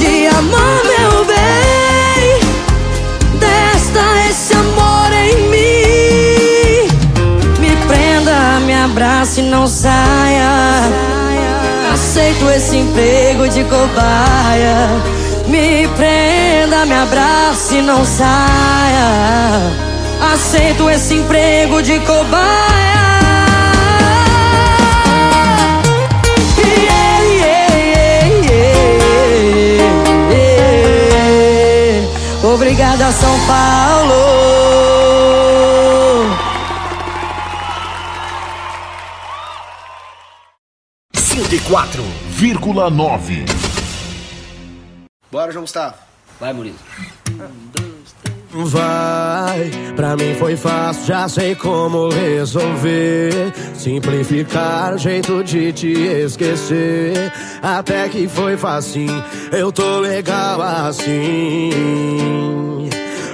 te amar, meu bem. Testa esse amor em mim. Me prenda, me abrace e não saia. Aceito esse emprego de cobaia. Me prenda, me abrace e não saia. Aceito esse emprego de cobaia. Obrigada, São Paulo. Cento e 4,9. Bora, João Gustavo. Vai, Murilo. Vai, pra mim foi fácil, já sei como resolver. Simplificar o jeito de te esquecer. Até que foi facinho, eu tô legal assim.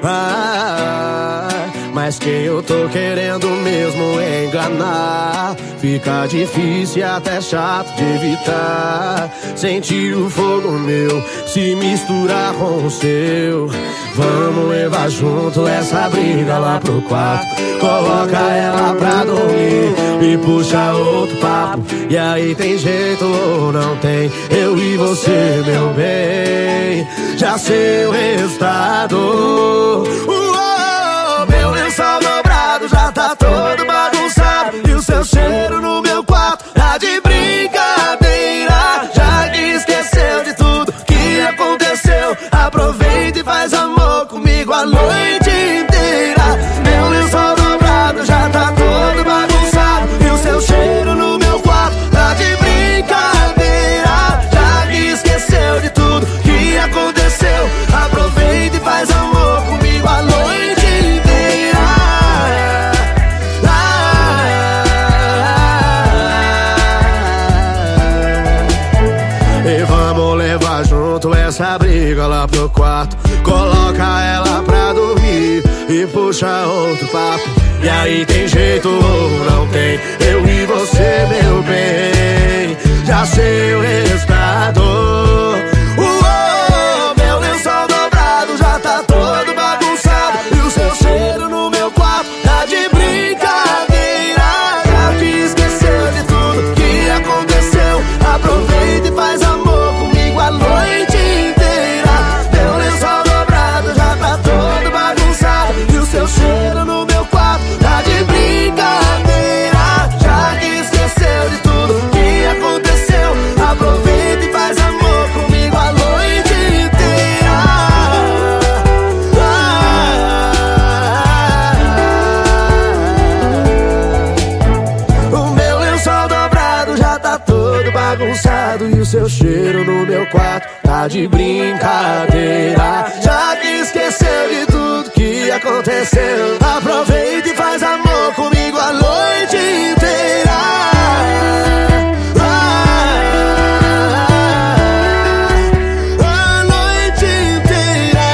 Mas quem eu tô querendo mesmo é enganar. Fica difícil e até chato de evitar. Sentir o fogo meu se misturar com o seu. Vamos levar junto essa briga lá pro quarto. Coloca ela pra dormir e puxa outro papo. E aí tem jeito ou não tem? Eu e você, meu bem, já sei o resultado. Meu lençol dobrado já tá todo bagunçado. E o seu cheiro no meu quarto tá de brincadeira. Já que esqueceu de tudo que aconteceu, aproveita e faz amor comigo a noite inteira. Meu lençol dobrado já tá todo bagunçado. E o seu cheiro no meu quarto tá de brincadeira. Já que esqueceu de tudo que aconteceu, aproveita e faz amor comigo a noite inteira. E vamos levar junto essa briga lá pro quarto. Coloca ela pra dormir e puxa outro papo. E aí tem jeito ou não tem? Eu e você, meu bem, já sei o resultado. Meu lençol dobrado já tá todo bagunçado. E o seu cheiro no meu quarto tá de brincadeira. Já que esqueceu de tudo que aconteceu, aproveita e faz amor comigo a noite inteira. Meu lençol dobrado já tá todo bagunçado. E o seu cheiro no meu quarto tá de brincadeira. Já que esqueceu de tudo que aconteceu, aproveita e faz amor comigo a noite inteira. O meu lençol dobrado já tá todo bagunçado. E o seu cheiro no meu quarto tá de brincadeira. Já que esqueceu de tudo que aconteceu, aproveita e faz amor comigo a noite inteira. A noite inteira.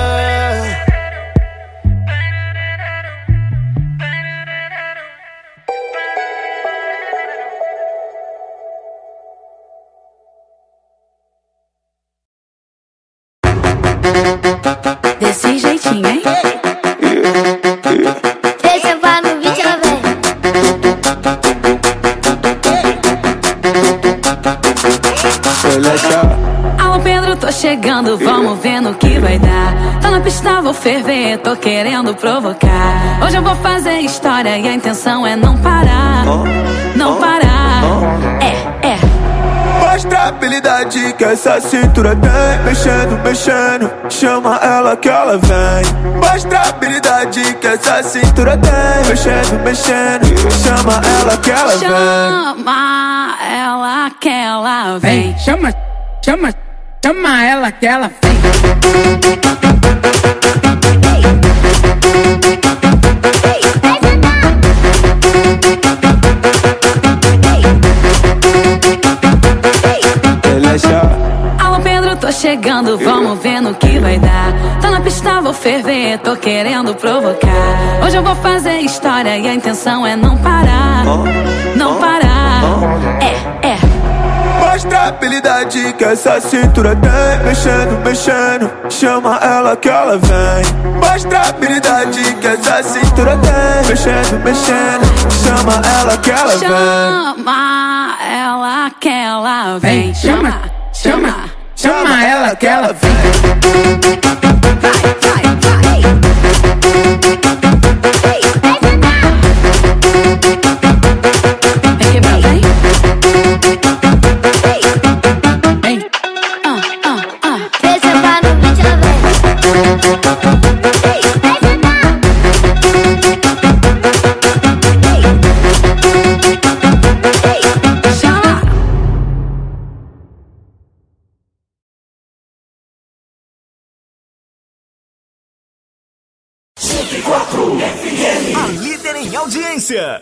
Desse jeitinho, hein? Deixa pra no vídeo, velho. Alô, Pedro, tô chegando, vamos ver no que vai dar. Tô na pista, vou ferver, tô querendo provocar. Hoje eu vou fazer história e a intenção é não parar. Não parar. É. Mostra a habilidade que essa cintura tem. Mexendo, mexendo, chama ela que ela vem. Mostra a habilidade que essa cintura tem. Mexendo, mexendo, chama ela que ela vem. Chama ela que ela vem. Chama ela que ela vem. Alô, Pedro, tô chegando, vamos ver no que vai dar. Tô na pista, vou ferver, tô querendo provocar. Hoje eu vou fazer história e a intenção é não parar. Não parar. É. Mostra a habilidade que essa cintura tem. Mexendo, mexendo, chama ela que ela vem. Mostra a habilidade que essa cintura tem. Mexendo, mexendo, chama ela que ela vem. Chama ela que ela vem. Chama ela que ela vem. Vai, vai, vai. Vem quebrar, vem. Deixa pra no vídeo, ela vem. A líder em audiência.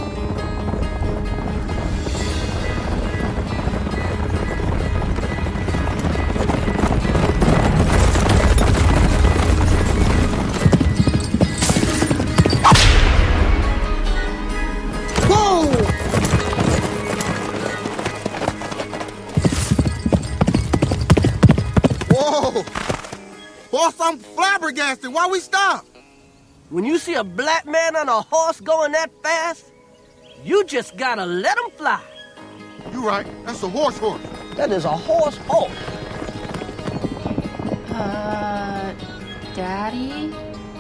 Whoa! Boss, I'm flabbergasted. Why we stop? When you see a black man on a horse going that fast, you just gotta let him fly. You right. That's a horse. That is a horse. Daddy?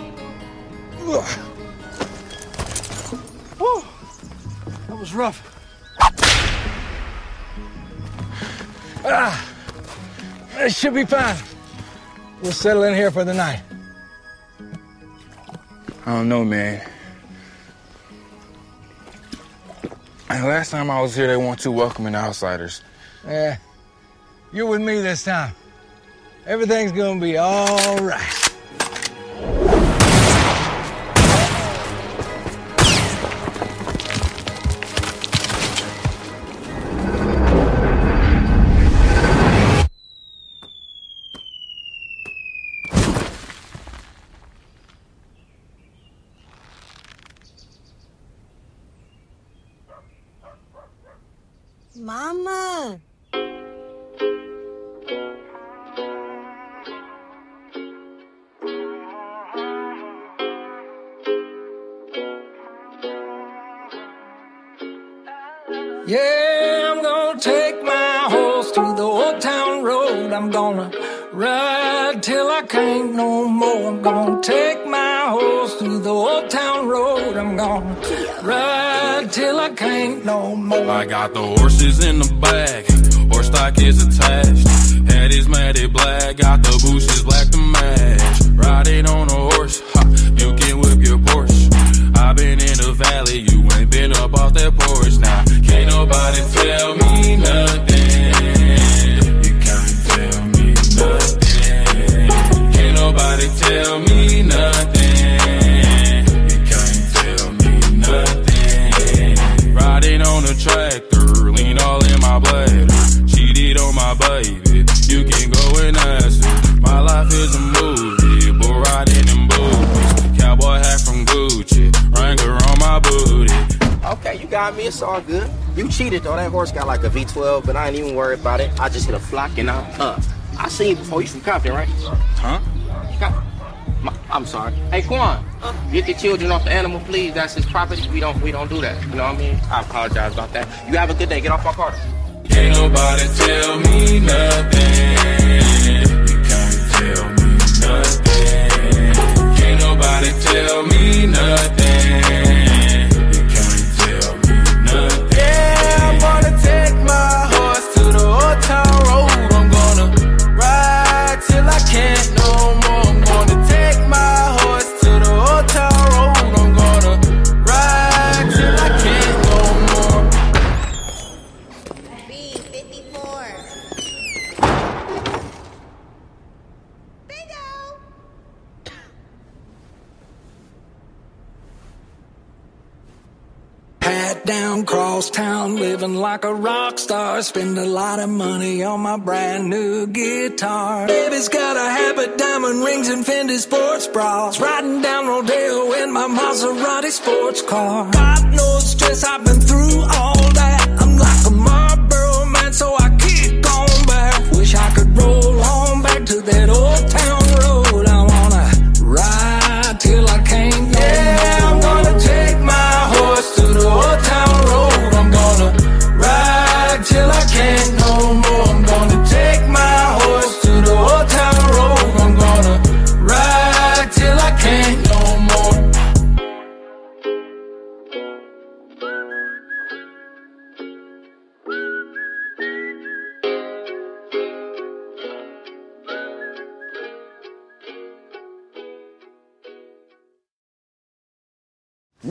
Whew. That was rough. It should be fine. We'll settle in here for the night. I don't know, man. Last time I was here, they weren't too welcoming to outsiders. Yeah, you're with me this time. Everything's gonna be all right. Mama. Yeah, I'm gonna take my horse to the old town road. I'm gonna ride till I can't no more. I'm gonna take my horse to the old town road. I'm gonna ride till I can't no more. I got the horses in the back, horse stock is attached. Head is matted black, got the bushes black to match. Riding on a horse, ha, you can whip your Porsche. I've been in the valley, you ain't been up off that porch. Now, can't nobody tell me nothing. You can't tell me nothing. Can't nobody tell me nothing. You can't tell me nothing. Riding on a tractor, lean all in my bladder. Cheated on my baby, you can go and ask her. My life is a movie, bull riding in boots. Cowboy hat from Gucci, Wrangler on my booty. Okay, you got me. It's all good. You cheated though. That horse got like a V12, but I ain't even worried about it. I just hit a flock and I'm up. I seen you before. You from Compton, right? Huh? I'm sorry. Hey, Quan, get the children off the animal, please. That's his property. We don't do that. You know what I mean? I apologize about that. You have a good day. Get off my car. Can't nobody tell me nothing. You can't tell me nothing. Can't nobody tell me nothing. You can't tell me nothing. Yeah, I'm gonna take my horse to the old town road. I'm gonna ride till I can't no more. I'm gonna take my horse to the old town road. I'm gonna ride till I can't no more. B54. Bingo! Hat down, cross town, living like a rock star. Spend a lot of money on my brand new guitar. Baby's got a habit, diamond rings and Fendi sports bras. Riding down Rodeo in my Maserati sports car. Got no stress, I've been through all that. I'm like a Marlboro man, so I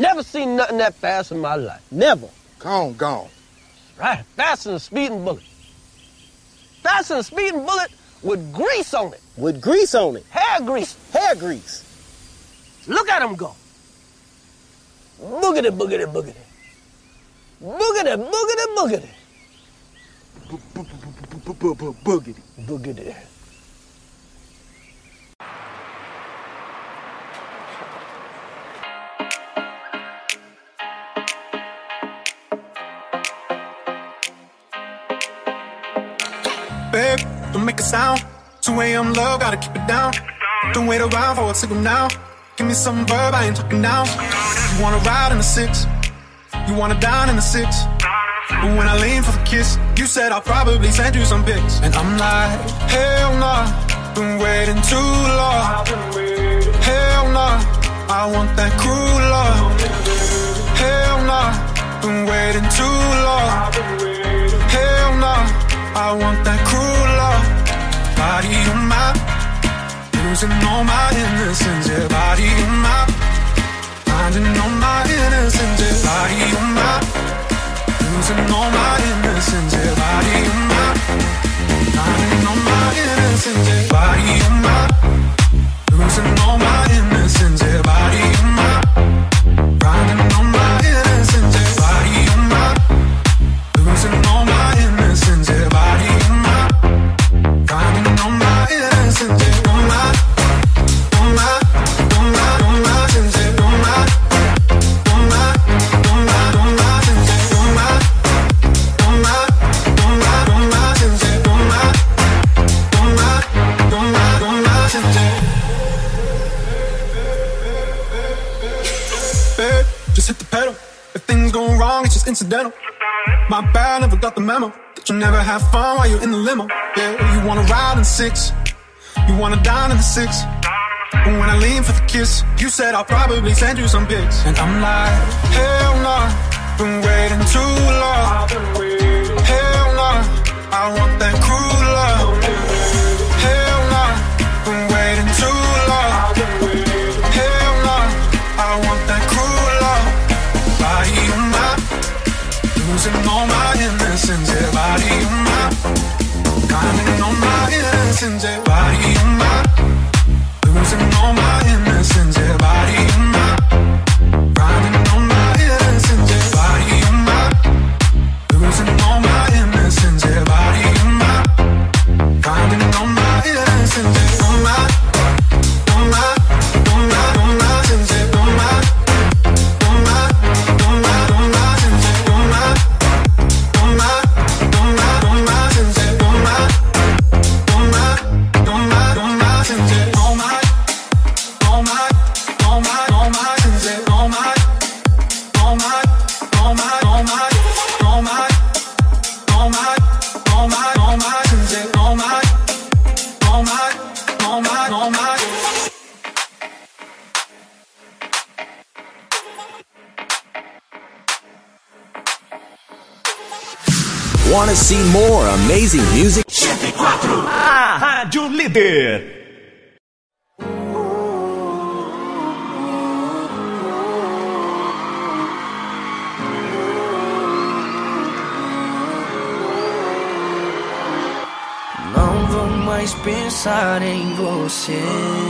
Never seen nothing that fast in my life. Never. Gone. Right, faster than a speeding bullet. Faster than a speeding bullet with grease on it. With grease on it? Hair grease. Hair grease. Look at him go. Boogity, boogity, boogity. Boogity, boogity, boogity. Boogity. Boogity. Babe, don't make a sound. 2 a.m. love, gotta keep it down. Don't wait around for a signal now. Give me some verb, I ain't talking now. You wanna ride in the 6, you wanna dine in the 6. But when I lean for the kiss, you said I'll probably send you some pics. And I'm like, hell nah, been waiting too long. Hell nah, I want that cruel love. Hell nah, been waiting too long. Hell nah, I want that cruel love. Body on my, losing all my innocence. Yeah, body on my, finding all my innocence. Yeah, body on my, losing all my innocence. Yeah, body on my, finding all my innocence. Yeah, body on my, losing all my innocence. Yeah, body on my, finding all my innocence. Yeah, body on my, losing all my innocence. Yeah, body on my, finding all my innocence. Yeah, on my, on my, on my, on my innocence. Yeah, on my, on my, on my, on my innocence. Yeah, on my, on my, on my, on my innocence. Yeah, on my, on my, on my, on my innocence. Babe, just hit the pedal. If things go wrong, it's just incidental. My bad, never got the memo that you never have fun while you're in the limo. Yeah, you wanna ride in 6, you wanna dine in the 6. But when I lean for the kiss, you said I'll probably send you some pics. And I'm like, hell nah, been waiting too long. Hell nah, I want that cruel love. Hell nah, been waiting too long. Hell nah, I want that cruel love. Body on my, losing all my innocence. Yeah, body on my, finding all my innocence. Yeah, body on my, losing all my innocence. Yeah, body on my, finding all my innocence. Yeah, body on my, losing all my innocence. Yeah, body on my, finding all my innocence. Yeah, on my, on my, on my, on my innocence. Yeah, on my, on my, on my, on my innocence. Yeah, on my, on my, on my, on my innocence. Yeah, on my, on my, on my, on my innocence. Yeah, on my, on my, on my, on my innocence. Yeah, on my, on my, on my, on my, on my, on my, on my, on my innocence. Yeah, on my, on my, on my, on my. Wanna see more amazing music? 104, a Rádio Líder. Não vou mais pensar em você.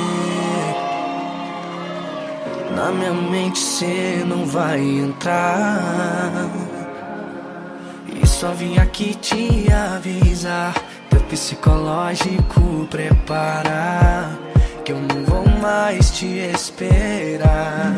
Na minha mente cê não vai entrar. E só vim aqui te avisar, teu psicológico preparar, que eu não vou mais te esperar.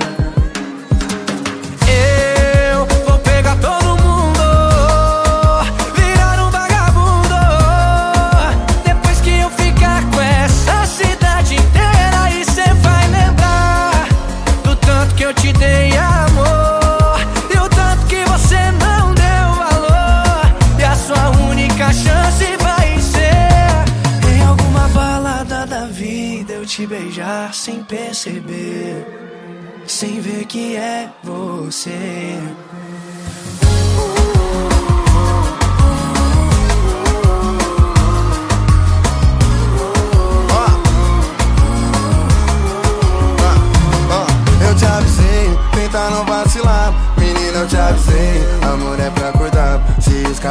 Eu vou pegar todo mundo, virar um vagabundo. Depois que eu ficar com essa cidade inteira, e cê vai lembrar do tanto que eu te dei amor, e o tanto que você não deu valor. E a sua única chance vai ser em alguma balada da vida eu te beijar sem perceber, sem ver que é você. Eu te avisei, tenta não vacilar.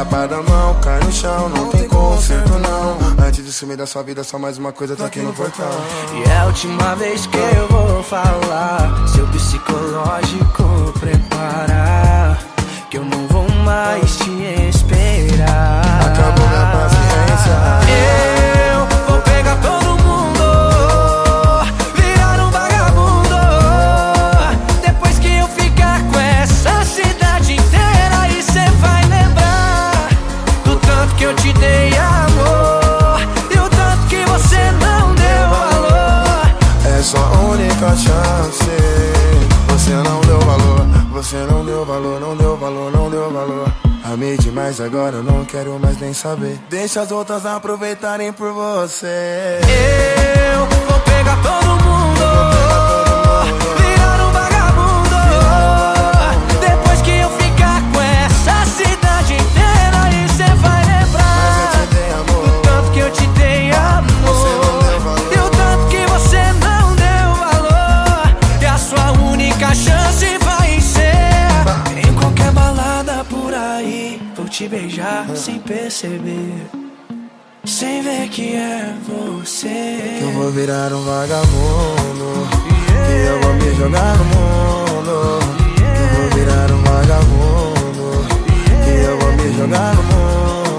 lapada a mão, cai no chão, não tem conserto não. Antes de sumir da sua vida, só mais uma coisa tá aqui no portão. E é a última vez que eu vou falar, seu psicológico preparar, que eu não vou mais te esperar. Acabou minha paciência. Eu vou pegar todo mundo, virar um vagabundo. Depois que eu ficar com essa cidade inteira, e cê vai lembrar do tanto que eu te dei amor e o tanto que você não deu valor. É sua única chance. Você não deu valor, você não deu valor, não deu valor, não deu valor. Amei demais, agora eu não quero mais nem saber. Deixa as outras aproveitarem por você. Eu vou pegar todo mundo, virar um vagabundo. Depois que eu ficar com essa cidade inteira, e cê vai lembrar do tanto que eu te dei amor e o tanto que você não deu valor. E a sua única chance vai ser em qualquer balada por aí, vou te beijar sem perceber, sem ver que é você. Que eu vou virar um vagabundo, que eu vou me jogar no mundo. Que eu vou virar um vagabundo, que eu vou me jogar no mundo.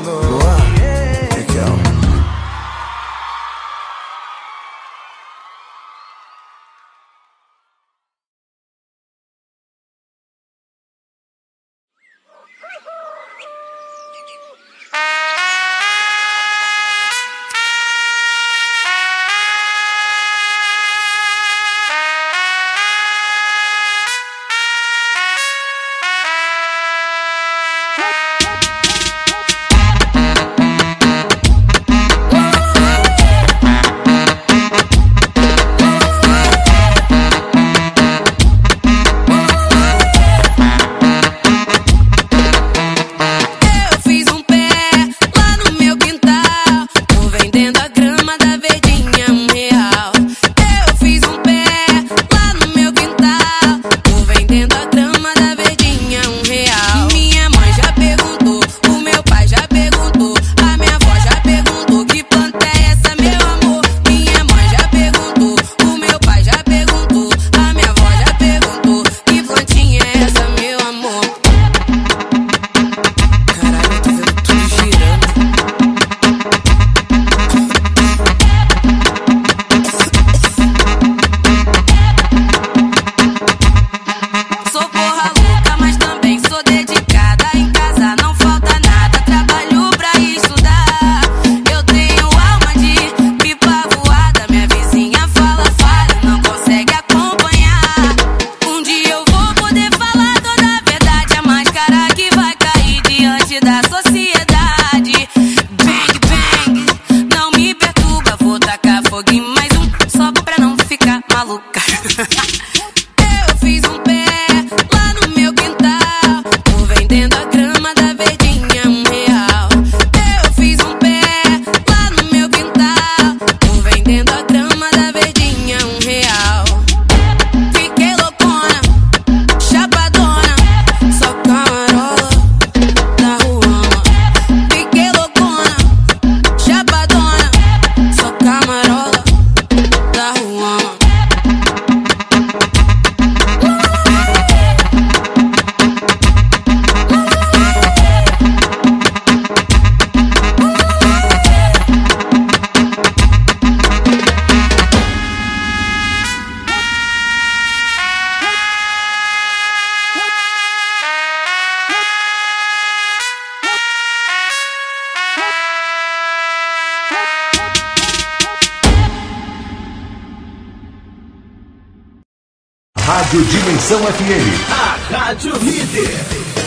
Rádio Dimensão FM, a Rádio Líder.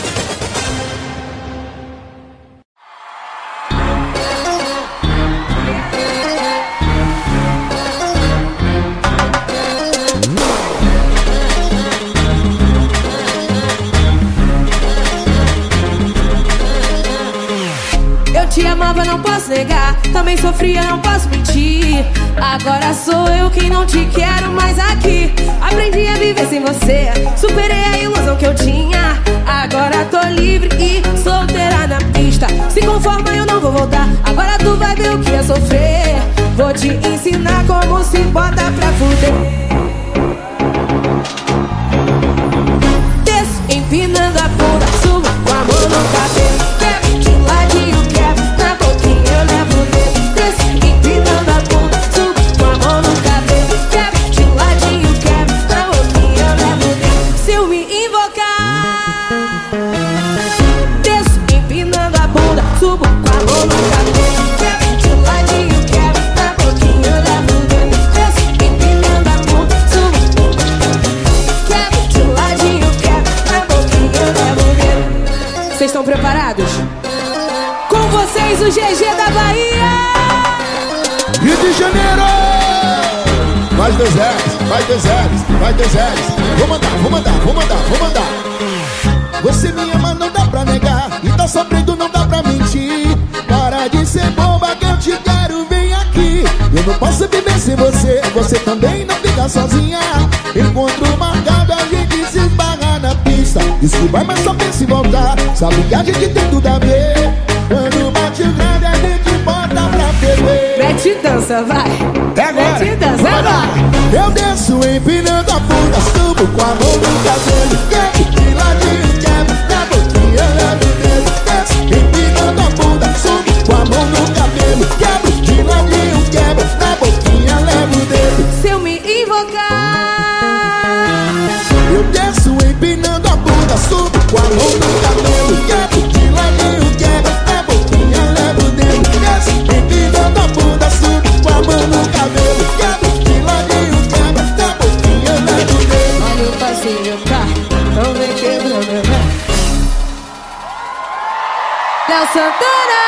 Eu te amava, não posso negar. Também sofria, não posso mentir. Agora sou eu quem não te quero mais aqui. Aprendi a viver sem você, superei a ilusão que eu tinha. Agora tô livre e solteira na pista. Agora tu vai ver o que é sofrer. Vou te ensinar como se bota pra fuder. Desço empinando a bunda, subo com a mão no cabelo. Quebro de ladinho, quebro, na boquinha eu levo o dedo. Desço empinando a bunda, subo com a mão no cabelo. Quebro de ladinho, quebro, na boquinha eu levo o dedo. Se eu me invocar, desço empinando a bunda, subo com a mão no cabelo. Quebro de ladinho, quebro, na boquinha eu levo o dedo. Desço empinando a bunda, subo, quebro de ladinho, quebro, na boquinha eu levo o dedo. Vocês estão preparados? Com vocês o GG da Bahia! Rio de Janeiro! Mais dois L's, mais dois L's, mais dois L's. Vou mandar, vou mandar, vou mandar, vou mandar. Você me ama, não dá pra negar. E tá sofrendo, não dá pra mentir. Para de ser boba que eu te quero, vem aqui. Eu não posso viver sem você. Você também não fica sozinha. Encontro marcado, a gente se esbarra na pista. Isso vai, mas só pensa em voltar. Sabe que a gente tem tudo a ver. Quando bate o grande, a gente bota pra ferver. Mete dança, vai! É agora! Mete dança, vai! Eu desço empinando a bunda, subo com a mão no cabelo. Quebro de ladinho, quebro, na boquinha eu levo o dedo. Desço empinando a bunda, subo com a mão no cabelo. Quebro de ladinho, quebro, na boquinha eu levo o dedo. Se eu me invocar, eu desço empinando a bunda, subo com a mão no cabelo. Quebro de ladinho, quebro, na boquinha eu levo o dedo. Desço empinando a bunda, subo com a mão no cabelo. Quebro de ladinho, quebro, na boquinha eu levo o dedo. olha o passinho, tá? Então vem quebrando, né? Léo Santana!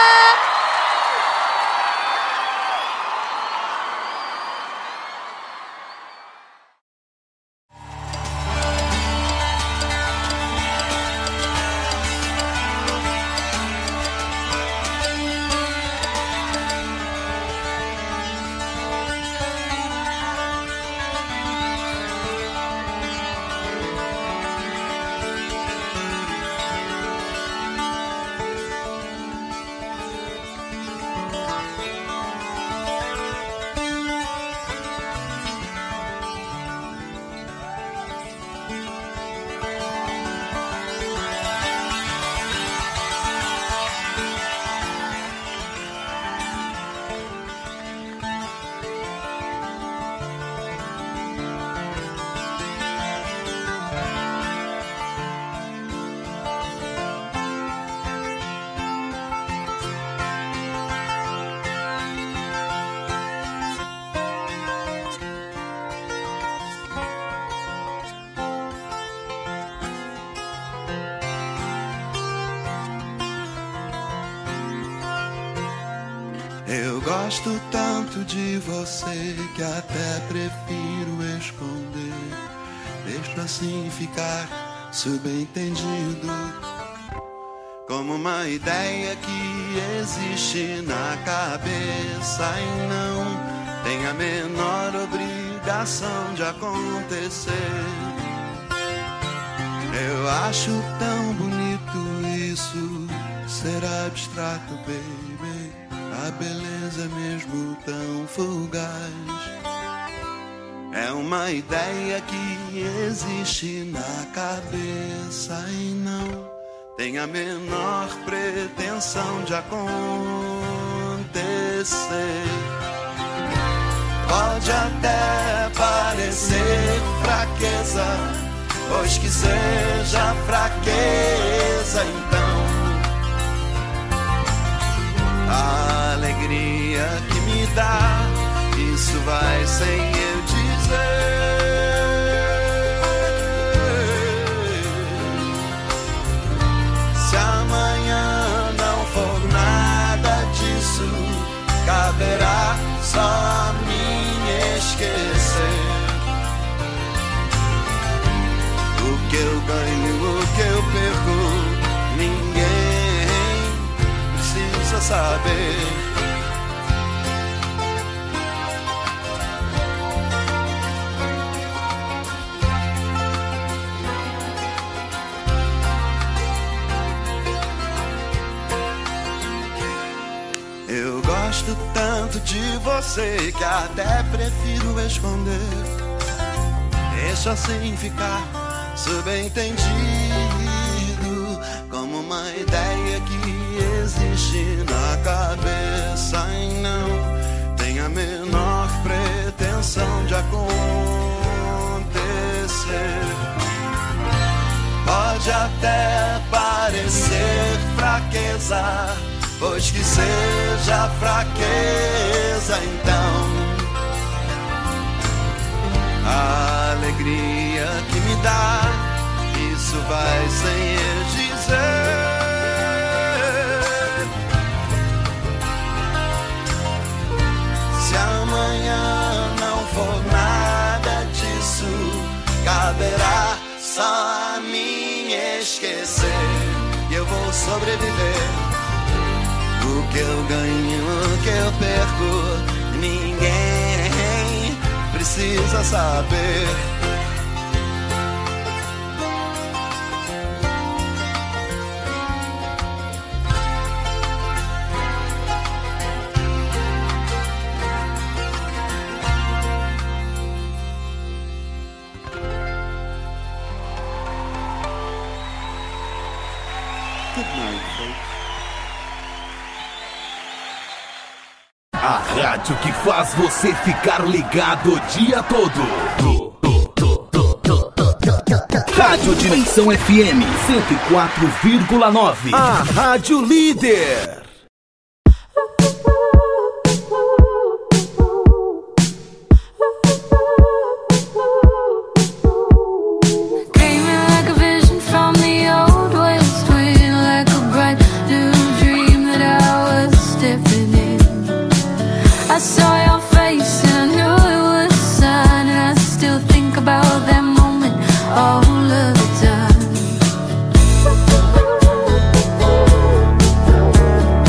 Eu gosto tanto de você que até prefiro esconder. Deixo assim ficar subentendido, como uma ideia que existe na cabeça e não tem a menor obrigação de acontecer. Eu acho tão bonito isso, ser abstrato, baby. A beleza é mesmo tão fugaz. É uma ideia que existe na cabeça e não tem a menor pretensão de acontecer. Pode até parecer fraqueza, pois que seja fraqueza, então a alegria que me dá, isso vai sem eu dizer. Se amanhã não for nada disso, caberá só a mim esquecer. O que eu ganho, o que eu perco, ninguém precisa saber. Eu sei que até prefiro esconder, deixa assim ficar subentendido, como uma ideia que existe na cabeça e não tem a menor pretensão de acontecer. Pode até parecer fraqueza, pois que seja fraqueza então. A alegria que me dá, isso vai sem dizer. Se amanhã não for nada disso, caberá só a mim esquecer, e eu vou sobreviver. O que eu ganho, o que eu perco, ninguém precisa saber. Good night, folks. A rádio que faz você ficar ligado o dia todo. Rádio Dimensão FM 104,9. A Rádio Líder. I saw your face and I knew it was a sign, and I still think about that moment all of the time.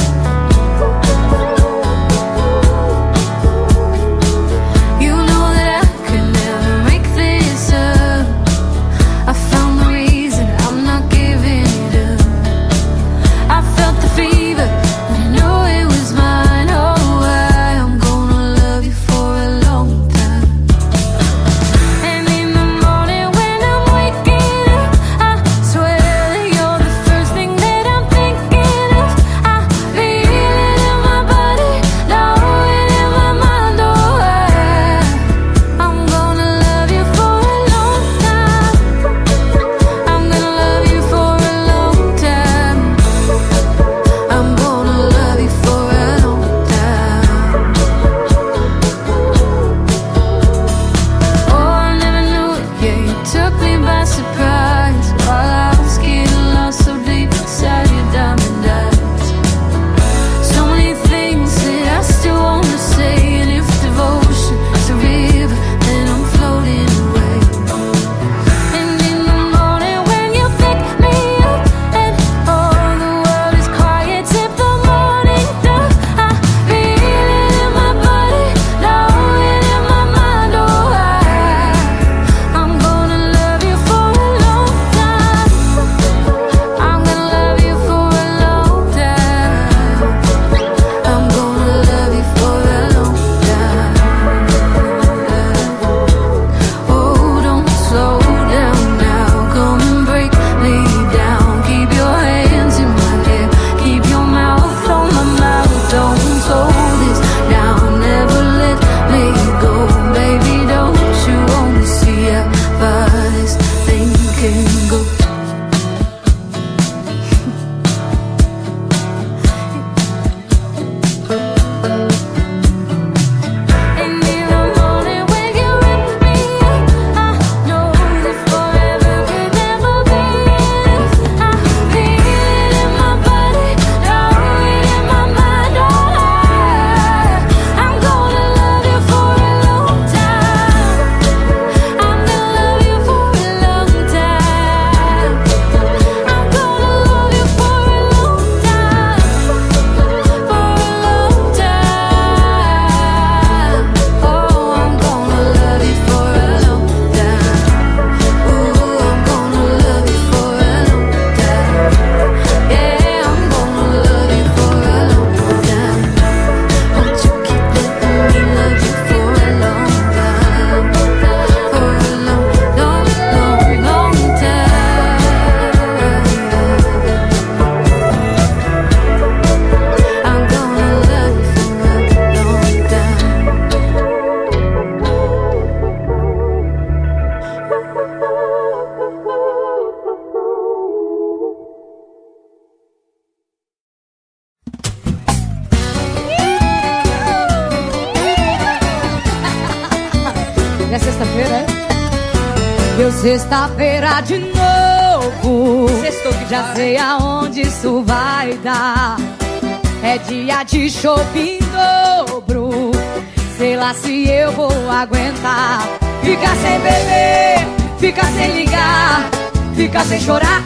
é sexta-feira, é? Deu sexta-feira de novo. Sextou que já sei aonde isso vai dar. É dia de shopping em dobro. Sei lá se eu vou aguentar. Ficar sem beber, ficar sem ligar, ficar sem chorar.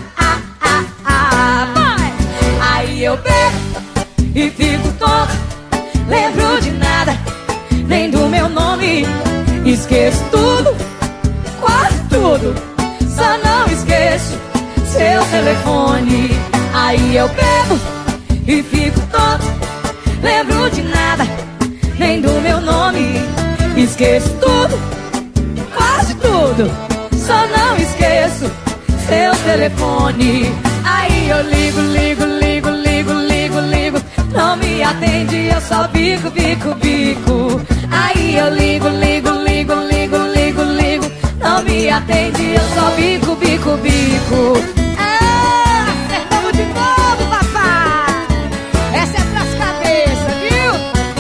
Vai! Aí eu bebo e fico tonto. Lembro de nada, nem do meu nome. Esqueço tudo, quase tudo. Só não esqueço seu telefone. Aí eu bebo e fico tonto. Lembro de nada, nem do meu nome. Esqueço tudo, quase tudo. Só não esqueço seu telefone. Aí eu ligo, ligo, ligo, ligo, ligo, ligo. Não me atende, eu só bico, bico, bico. Aí eu ligo, ligo, ligo, ligo, ligo, ligo. Não me atende, eu só bico, bico, bico. Acertamos de novo, papai. Essa é pras cabeças, viu?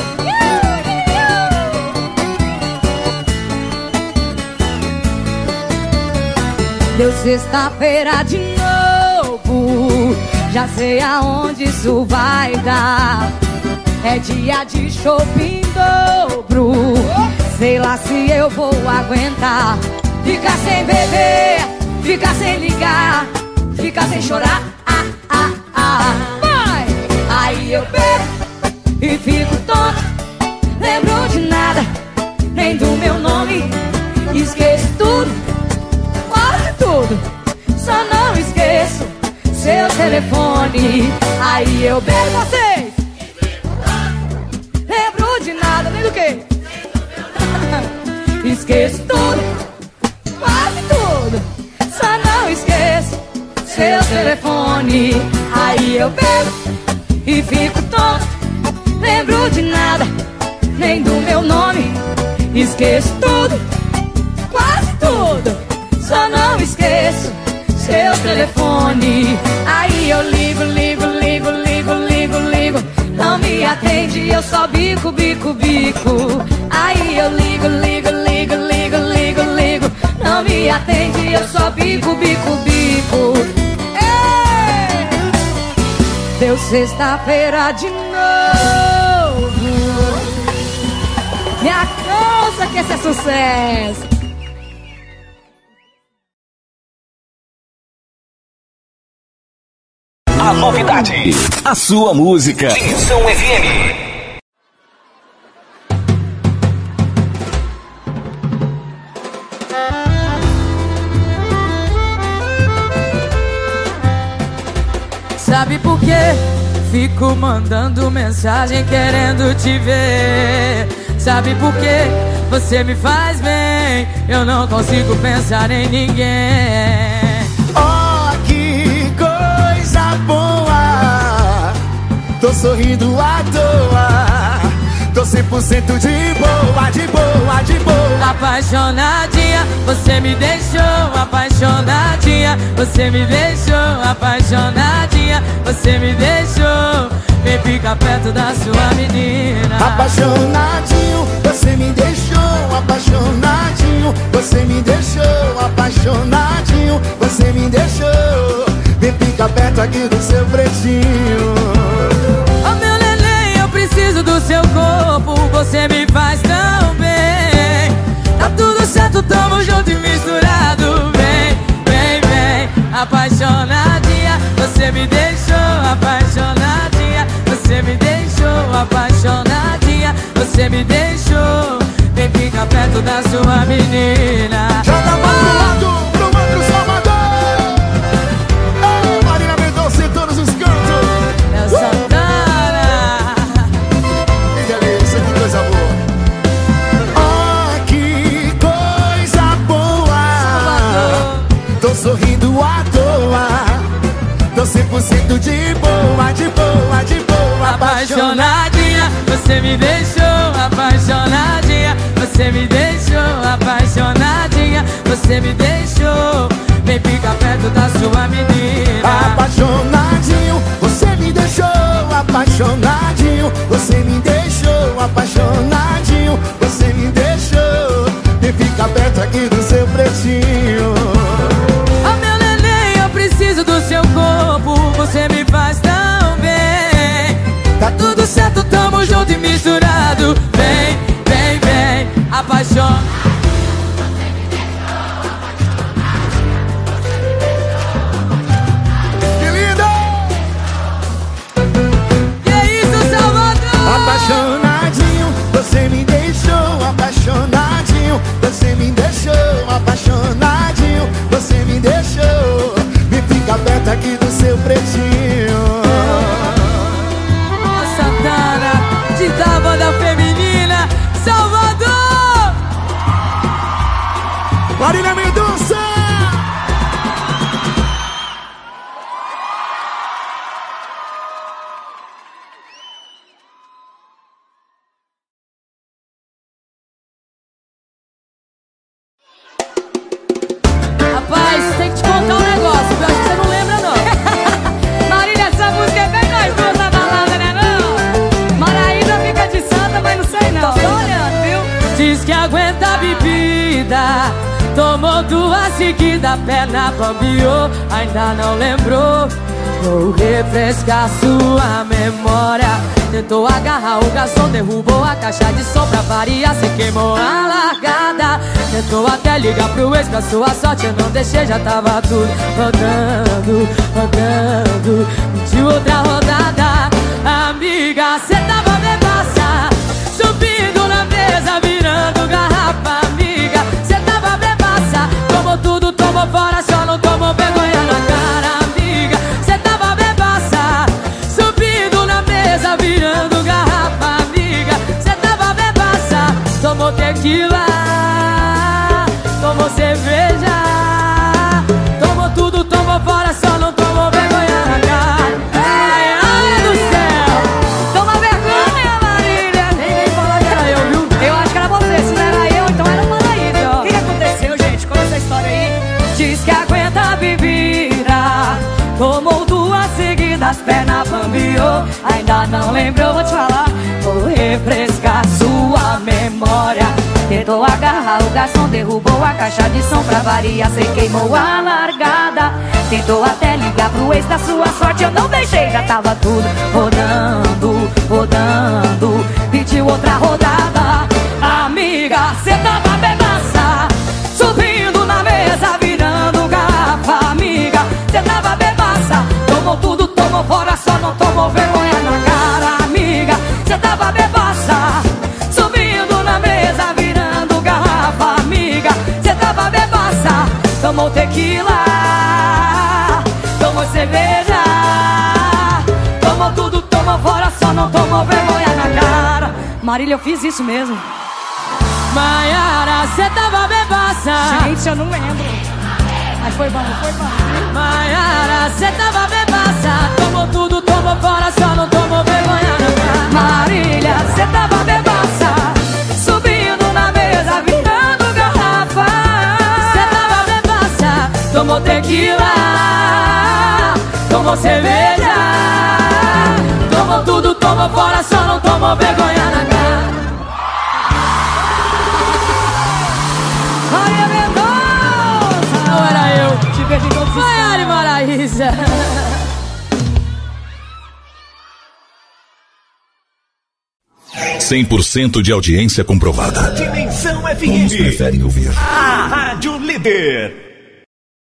Deu sexta-feira de novo. Já sei aonde isso vai dar. É dia de shopping em dobro. Sei lá se eu vou aguentar. Ficar sem beber, ficar sem ligar, ficar sem chorar. Vai! Aí eu bebo e fico tonto. Lembro de nada, nem do meu nome. Esqueço tudo, quase tudo. Só não esqueço seu telefone. Aí eu bebo vocês. Lembro de nada, nem do que? Esqueço tudo, quase tudo. Só não esqueço seu telefone. Aí eu bebo e fico tonto. Lembro de nada, nem do meu nome. Esqueço tudo, quase tudo. Só não esqueço seu telefone. Aí eu ligo, ligo, ligo, ligo, ligo, ligo. Não me atende, eu só bico, bico, bico. Aí eu ligo, ligo, ligo, ligo, ligo, ligo. Não me atende, eu só bico, bico, bico. Ei! Deu sexta-feira de novo. Minha calça que esse é sucesso. A novidade, a sua música. Tensão FM. Sabe por quê? Fico mandando mensagem querendo te ver. Sabe por quê? Você me faz bem. Eu não consigo pensar em ninguém. Boa, tô sorrindo à toa. Tô 100% de boa, de boa, de boa. Apaixonadinha, você me deixou. Apaixonadinha, você me deixou. Apaixonadinha, você me deixou. Vem ficar perto da sua menina. Apaixonadinho, você me deixou. Apaixonadinho, você me deixou. Apaixonadinho, você me deixou. Vem ficar perto aqui do seu pretinho. Oh meu neném, eu preciso do seu corpo. Você me faz tão bem. Tá tudo certo, tamo junto e misturado. Vem, vem, vem. Apaixonadinha, você me deixou. Apaixonadinha, você me deixou. Apaixonadinha, você me deixou. Vem ficar perto da sua menina. Joga mais pro lado, pro Mano Salvador. Marina Mendonça em todos os cantos. É o Santana. Que delícia, que coisa boa. Oh, que coisa boa. Salvador. Tô sorrindo à toa. Tô 100% de boa, de boa, de boa. Apaixonadinha, você me deixou. Apaixonadinha, você me deixou. Apaixonadinha, você me deixou. Vem ficar perto da sua menina. Apaixonadinho, você me deixou. Apaixonadinho, você me deixou. Apaixonadinho, você me deixou. Vem ficar perto apaixona. Que lindo! Que isso, Salvador? Apaixonadinho, você me deixou. Apaixonadinho, você me deixou. Apaixonadinho, você me deixou. Me fica perto aqui do seu pretinho. Santana, da banda feminina, Salvador! Marília Mendonça! Rapaz, tem que te contar um negócio, eu acho que você não lembra não. Marília, essa música é bem nós duas na balada, né não? Maraísa fica de santa, mas não sei não. Tô só olhando, viu? Diz que aguenta a bebida, tomou duas seguidas, perna bambiou, ainda não lembrou. Vou refrescar sua memória. Tentou agarrar o garçom, derrubou a caixa de som pra variar, cê queimou a largada. Tentou até ligar pro ex, pra sua sorte eu não deixei, já tava tudo rodando, rodando. Pediu outra rodada. Amiga, cê tava bebaça, subindo na mesa, virando garrafa. Amiga, cê tava bebaça, tomou tudo, tomou fora, só não tomou vergonha na cara. Amiga, cê tava bebaça, subindo na mesa, virando garrafa. Amiga, cê tava bebaça, tomou tequila, tomou cerveja, tomou tudo, tomou fora, só não tomou vergonha na cara. Ai, ai do céu, toma vergonha, Marília. Ninguém falou que era eu, viu? Eu acho que era você, se não era eu, então era o Maraísa. O que aconteceu, gente? Conta essa história aí. Diz que aguenta a bebida, tomou duas seguidas, perna bambiou, ainda não lembrou, vou te falar. Vou refrescar sua memória. Tentou agarrar o garçom, derrubou a caixa de som pra variar, cê queimou a largada. Tentou até ligar pro ex, da sua sorte eu não deixei, já tava tudo rodando, rodando. Pediu outra rodada. Amiga, cê tava bebaça, subindo na mesa, virando garrafa. Amiga, cê tava bebaça, tomou tudo, tomou fora, só não tomou vergonha na cara. Amiga, cê tava bebaça, subindo na mesa, virando garrafa. Amiga, cê tava bebaça, tomou tequila, tomou cerveja, tomou tudo, tomou fora, só não tomou vergonha na cara. Marília, eu fiz isso mesmo. Maiara, cê tava bebaça. Gente, eu não lembro. Mas foi bom, foi bom. Maiara, cê tava bebaça, tomou tudo, tomou fora, só não tomou vergonha na cara. Marília, cê tava bebaça, subindo na mesa, virando garrafa. Cê tava bebaça, tomou tequila, tomou cerveja, tomou tudo, tomou fora, só não tomou vergonha na cara. Maria Mendonça! Não era eu, te vejo em todos os cantos. Maiara e Maraísa. 100% de audiência comprovada. Dimensão FM. Todos preferem ouvir A Rádio Líder.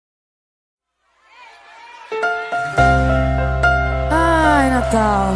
Ai, Natal.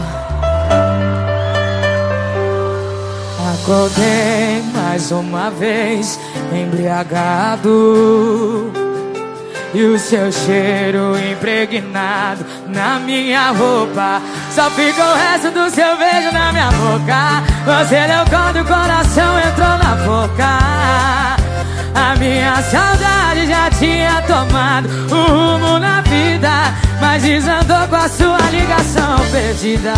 Acordei mais uma vez, embriagado, e o seu cheiro impregnado na minha roupa. Só fica o resto do seu beijo na minha boca. Você deu conta e o coração entrou na boca. A minha saudade já tinha tomado um rumo na vida, mas desandou com a sua ligação perdida.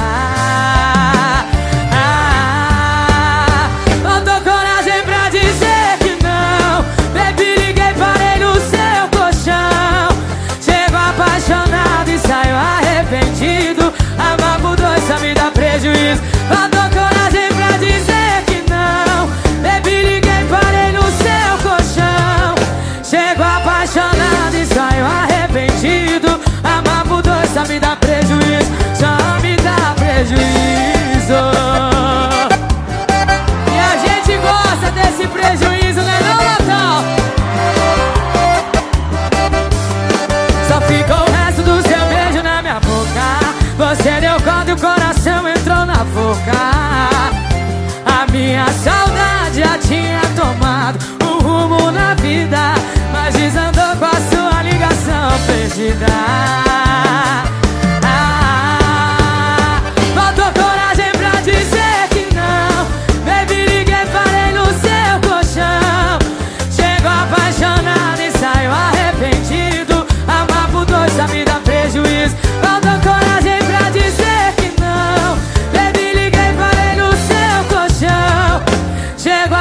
Faltou coragem pra dizer que não. Baby, liguei, parei no seu colchão. Chego apaixonado e saio arrependido. Amar por dois só me dá prejuízo. Faltou coragem pra dizer que não. Baby, liguei, parei no seu colchão. Chego apaixonado e saio arrependido. Amar por dois só me dá prejuízo. Só me dá prejuízo.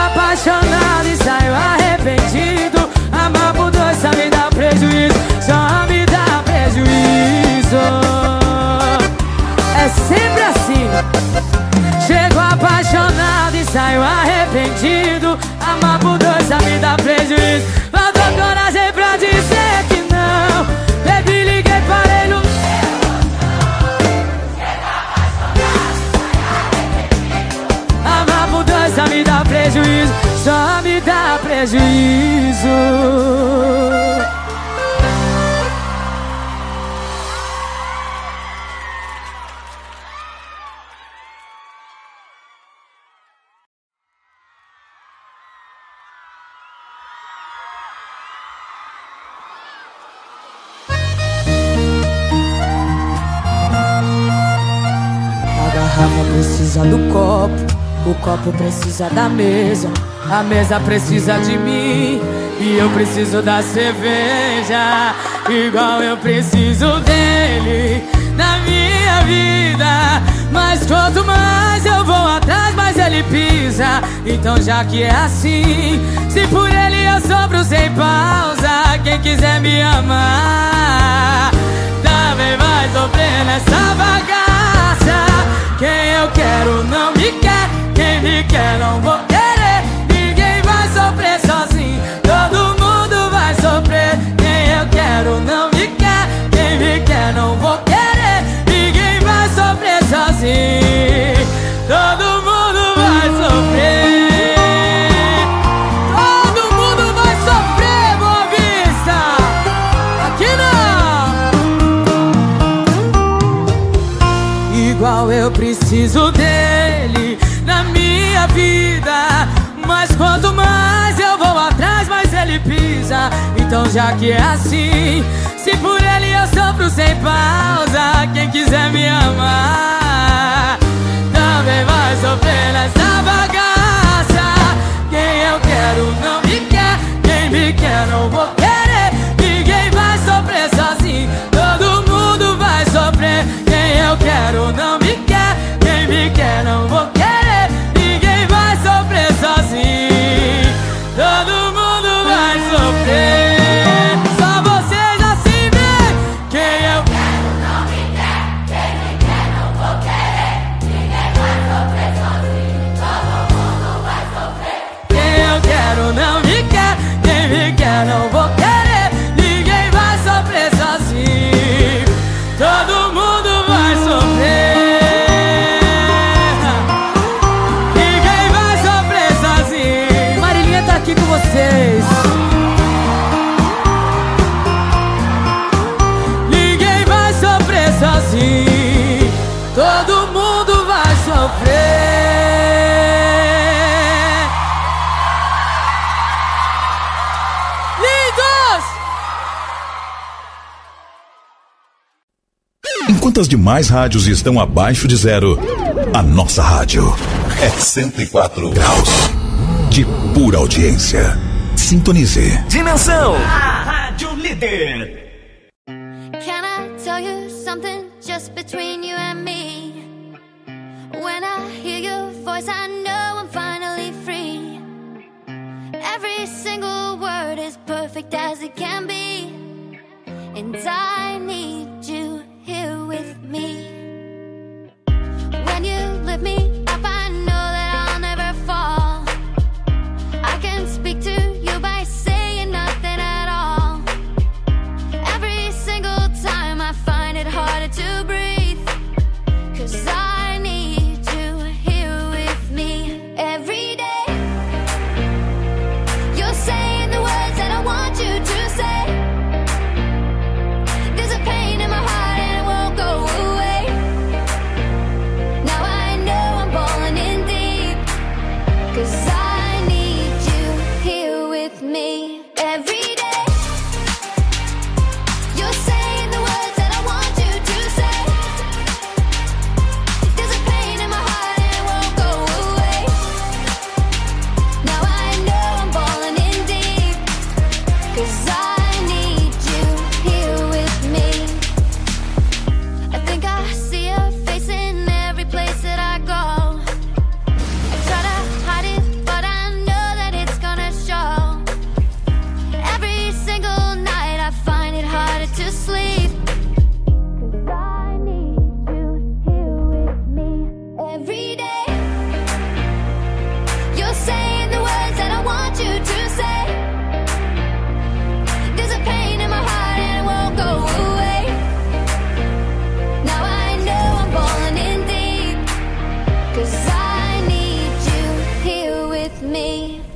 apaixonado e saio arrependido. Amar por dois só me dá prejuízo, só me dá prejuízo. É sempre assim. Chego apaixonado e saio arrependido. Amar por dois só me dá prejuízo. Faltou coragem pra dizer que não. Baby, liguei, parei no... Amar por dois só me dá prejuízo, só me dá prejuízo. A garrafa precisa do copo, o copo precisa da mesa, a mesa precisa de mim e eu preciso da cerveja. Igual eu preciso dele na minha vida. Mas quanto mais eu vou atrás, mais ele pisa. Então já que é assim, se por ele eu sofro sem pausa, quem quiser me amar também vai sofrer nessa bagaça. Quem eu quero não me quer, quem me quer não vou querer. Ninguém vai sofrer sozinho, todo mundo vai sofrer. Quem eu quero não me quer, quem me quer não vou querer. Ninguém vai sofrer sozinho, todo mundo vai sofrer. Todo mundo vai sofrer, Boa Vista. Aqui não. Igual eu preciso dele na minha vida. Mas quanto mais eu vou atrás, mais ele pisa. Então já que é assim, se por ele eu sofro sem pausa, quem quiser me amar também vai sofrer nessa bagaça. Quem eu quero não me quer, quem me quer não vou querer. Ninguém vai sofrer sozinho, todo mundo vai sofrer. Quem eu quero não me quer, quem me quer não vou querer. Ninguém vai sofrer sozinho, todo mundo vai sofrer. Só vocês assim vem. Quem eu quero não me quer, quem me quer não vou querer. Ninguém vai sofrer sozinho, todo mundo vai sofrer. Quem eu quero não me quer, quem me quer não vou querer. Ninguém vai sofrer sozinho, todo mundo vai sofrer. Ninguém vai sofrer sozinho. Marilinha tá aqui com vocês. Ninguém vai sofrer sozinho, todo mundo vai sofrer. Lindos! Enquanto as demais rádios estão abaixo de zero, a nossa rádio é 104 graus de pura audiência. Sintonize. Dimensão, a Rádio Líder. Can I tell you something just between you and me? When I hear your voice, I know I'm finally free. Every single word is perfect as it can be, and I need you here with me. When you lift me up, I know that I'll never fall. I can speak to you by saying nothing at all. Every single time I find it harder to breathe, 'cause I need you here with me every day. You're saying the words that I want you to say. There's a pain in my heart and it won't go away. Now I know I'm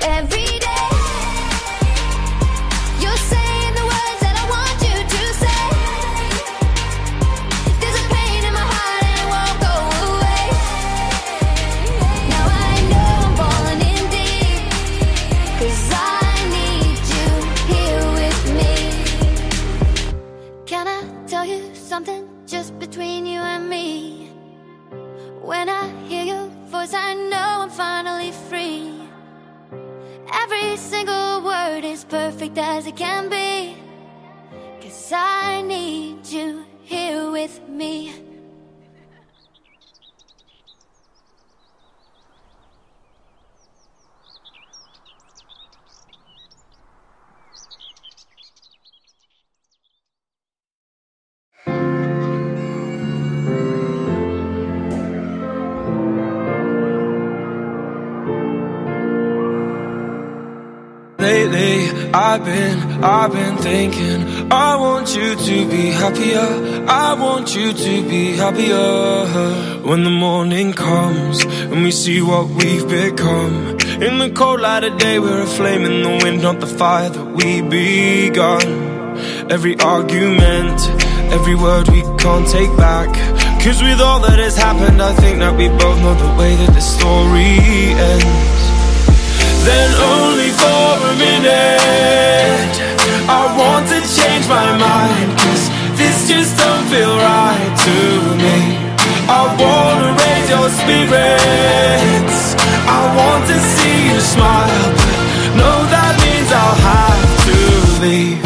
every day. You're saying the words that I want you to say. There's a pain in my heart and it won't go away. Now I know I'm falling in deep, 'cause I need you here with me. Can I tell you something just between you and me? When I hear your voice, I know I'm finally free. Every single word is perfect as it can be, 'cause I need you here with me. Lately, I've been thinking, I want you to be happier, I want you to be happier. When the morning comes, and we see what we've become. In the cold light of day, we're a flame in the wind, not the fire that we begun. Every argument, every word we can't take back. 'Cause with all that has happened, I think that we both know the way that the story ends. Then only for a minute, I want to change my mind, 'cause this just don't feel right to me. I wanna raise your spirits, I want to see you smile, but no, that means I'll have to leave.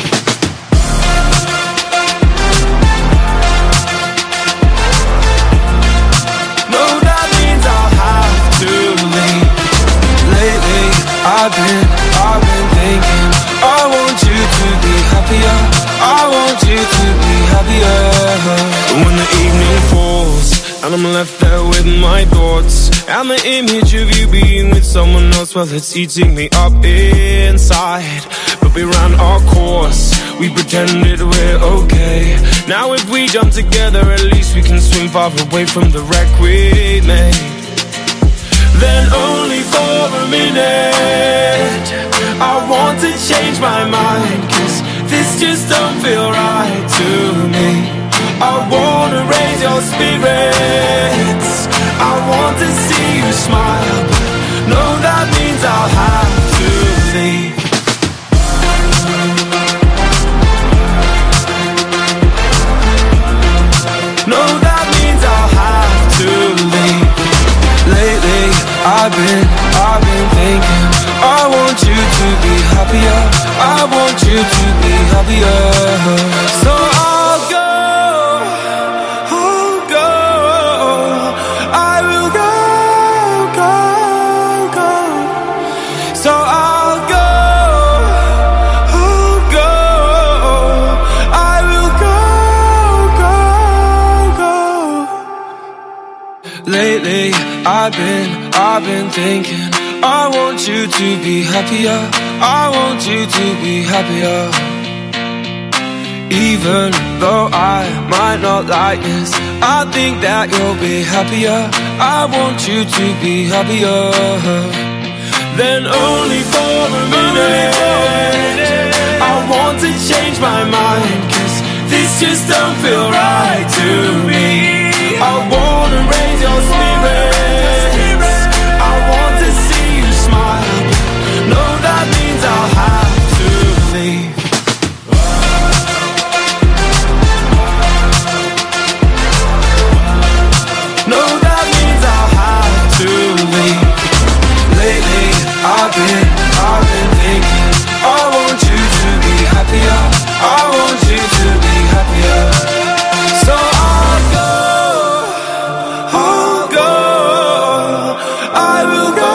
No, that means I'll have to leave. Lately, I've been thinking, I want you to be happier, I want you to be happier. When the evening falls, and I'm left there with my thoughts, and the image of you being with someone else, well, it's eating me up inside. But we ran our course, we pretended we're okay. Now if we jump together, at least we can swim far away from the wreck we made. Then only for a minute, I want to change my mind, 'cause this just don't feel right to me. I wanna raise your spirits, I want to see you smile, but no, that means I'll have to leave. No, that means I'll have to leave. Lately, I've been thinking, I want you to be happier, I want you to be happier. So I'll go, I will go. So I'll go, I will go. Lately, I've been thinking, I want you to be happier, I want you to be happier. Even though I might not like this, I think that you'll be happier, I want you to be happier. Then only for a minute, I want to change my mind, 'cause this just don't feel right to me. I wanna raise your spirits, I want to see you smile, no, that means I'll have to leave. No, that means I'll have to leave. Lately, I've been thinking, I want you to be happier, I want you to be happier. So I'll go, I will go.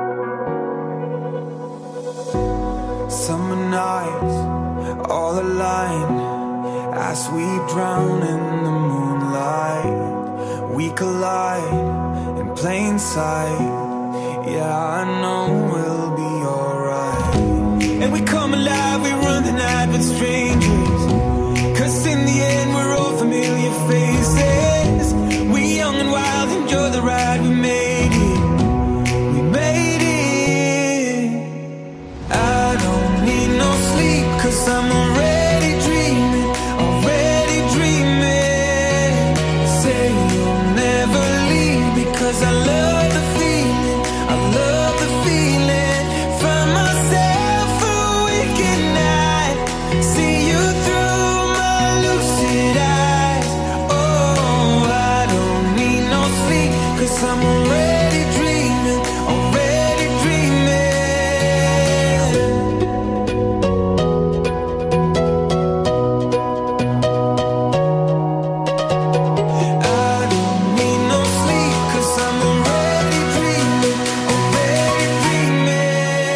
Summer nights, all the lights mind as we drown in the moonlight. We collide in plain sight. Yeah, I know we'll be alright. And we come alive, we run the night with strangers, 'cause in the end we're all familiar faces. We young and wild, enjoy the ride, we made it. We made it. I don't need no sleep, 'cause I'm already dreaming, already dreaming. Say you'll never leave, because I love the feeling, I love the feeling. Find myself awake at night, see you through my lucid eyes. Oh, I don't need no sleep, 'cause I'm already dreaming, already dreaming. I don't need no sleep, 'cause I'm already dreaming, already dreaming.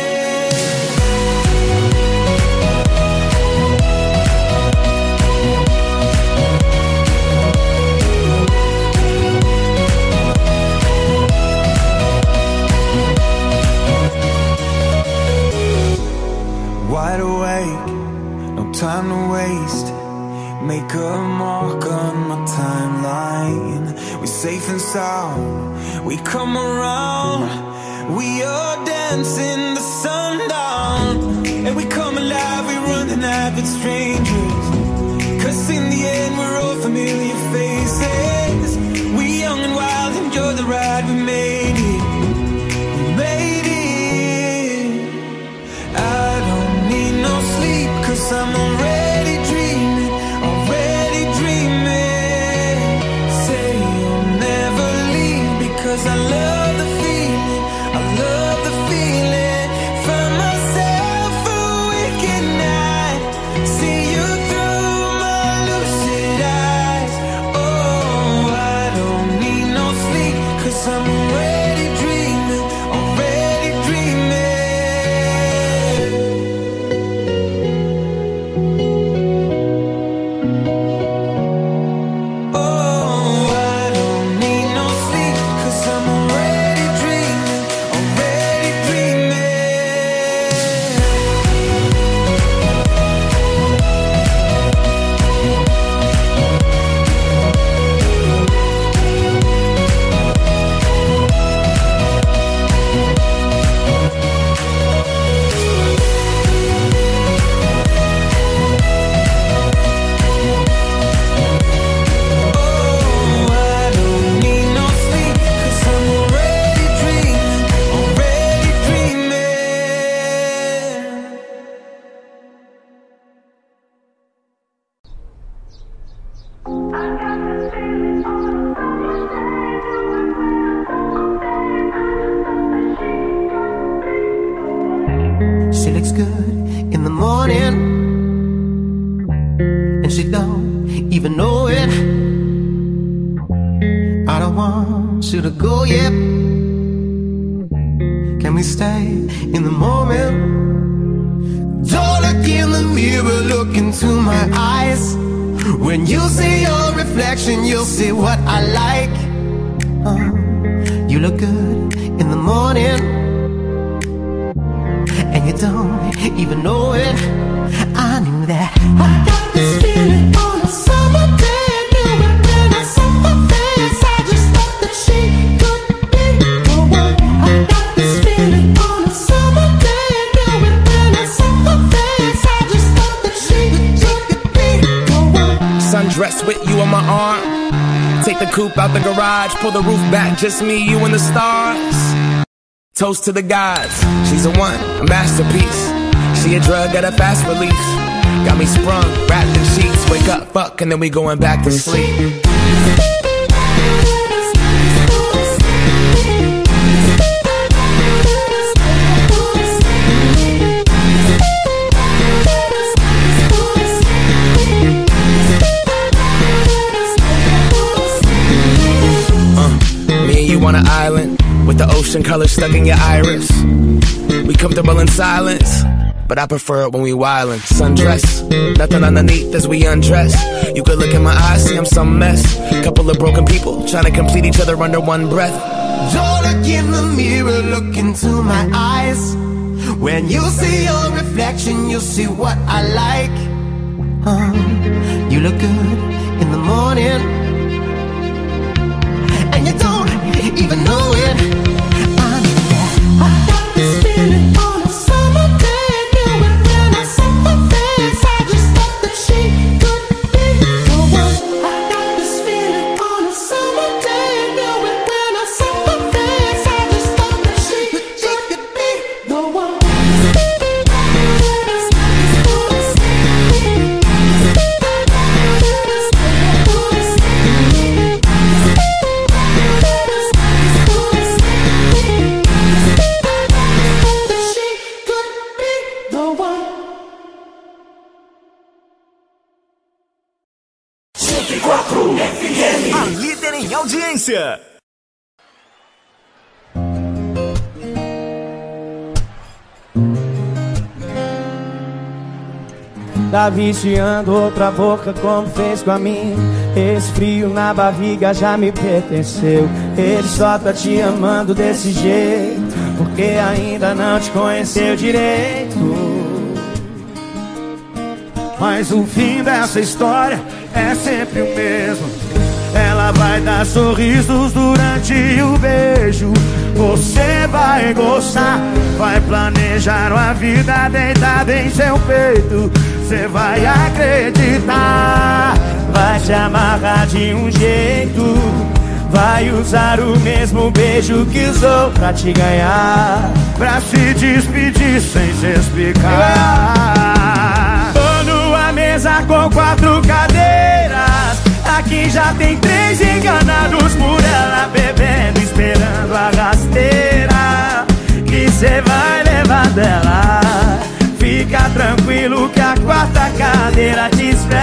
Wide awake, no time to waste. Make a mark on my timeline. We're safe and sound, we come around. We are dancing the sundown. And we come alive, we run the night with strangers, 'cause in the end we're all familiar faces. We young and wild, enjoy the ride, we made it. We made it. I don't need no sleep, 'cause I'm already dreaming, already dreaming. Say you'll never leave, because I love the feeling, I love the feeling. Find myself awake at night, see you through my lucid eyes. Oh, I don't need no sleep, 'cause I'm already dreaming, already dreaming. Oh, I don't need no sleep, 'cause I'm already dreaming, already dreaming. Oh, I don't need no sleep, 'cause I'm already dreaming, already dreaming. She looks good in the morning, and she don't even know it. I don't want you to go yet. Can we stay in the moment? Don't look in the mirror, look into my eyes. When you see your reflection, you'll see what I like. You look good in the morning, and you don't even know it. I knew that. I got this feeling on a summer day. Knew it when I saw her face. I just thought that she could be the one. I got this feeling on a summer day. Knew it when I saw her face. I just thought that she could be the one. Sundress with you on my arm. Take the coupe out the garage. Pull the roof back. Just me, you, and the stars. Toast to the gods. She's a one, a masterpiece. She a drug at a fast release. Got me sprung, wrapped in sheets. Wake up, fuck, and then we going back to sleep. Me and you on an island with the ocean color stuck in your iris. We comfortable in silence. but I prefer it when we wildin'. Sundress, nothing underneath as we undress. You could look in my eyes, see I'm some mess. Couple of broken people trying to complete each other under one breath. Don't look in the mirror, look into my eyes. When you see your reflection, you'll see what I like. You look good in the morning, and you don't even know it. I got this feeling on a summer day. Knew it when I saw her face. I just thought that she could be the one. I got this feeling on a summer day. Knew it when I saw her face. I just thought that she could be the one. A líder em audiência. Tá viciando outra boca como fez com a minha. Esse frio na barriga já me pertenceu. Ele só tá te amando desse jeito porque ainda não te conheceu direito. Mas o fim dessa história é sempre o mesmo. Ela vai dar sorrisos durante o beijo. Você vai gostar, vai planejar uma vida deitada em seu peito. Você vai acreditar, vai te amarrar de um jeito. Vai usar o mesmo beijo que usou pra te ganhar, pra se despedir sem se explicar. Tô numa mesa com 4 cadeiras. Aqui já tem 3 enganados por ela, bebendo, esperando a rasteira que cê vai levar dela. Fica tranquilo que a 4ª cadeira te espera.